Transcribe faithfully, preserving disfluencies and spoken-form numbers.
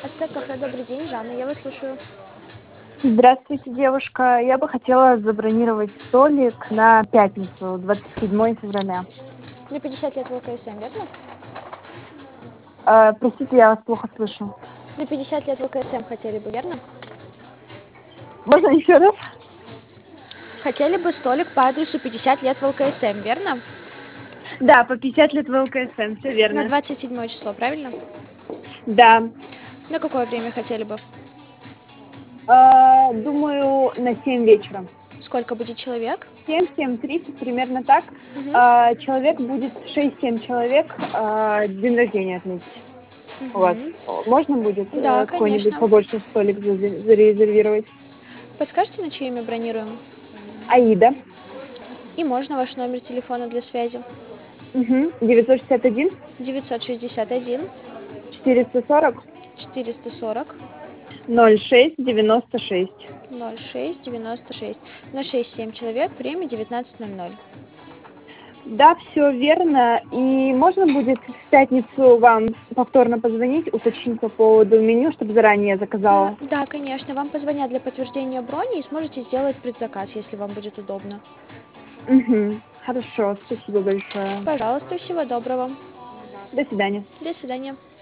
Ацтек кафе, добрый день, Жанна, я вас слушаю. Здравствуйте, девушка. Я бы хотела забронировать столик на пятницу, двадцать седьмое февраля. На пятьдесят лет ВЛКСМ, верно? Э, простите, я вас плохо слышу. На пятьдесят лет ВЛКСМ хотели бы, верно? Можно еще раз? Хотели бы столик по адресу пятьдесят лет ВЛКСМ, верно? Да, по пятьдесят лет ВЛКСМ, все На верно. двадцать седьмое число, правильно? Да. На какое время хотели бы? Э, думаю, на семь вечера. Сколько будет человек? семь, семь тридцать, примерно так. Угу. Э, человек будет шесть-семь человек, э, день рождения отметить. У вас Угу. можно будет Да, э, какой-нибудь конечно. побольше столик зазе- зарезервировать? Подскажите, на чье имя бронируем? Аида. И можно ваш номер телефона для связи? Угу. девятьсот шестьдесят один девятьсот шестьдесят один четыреста сорок четыреста сорок ноль шесть девяносто шесть. ноль шесть девяносто шесть. На шесть-семь человек, время девятнадцать ноль ноль. Да, все верно. И можно будет в пятницу вам повторно позвонить, уточнить по поводу меню, чтобы заранее я заказала? Да, конечно, вам позвонят для подтверждения брони и сможете сделать предзаказ, если вам будет удобно. Угу. Хорошо, спасибо большое. Пожалуйста, всего доброго. До свидания. До свидания.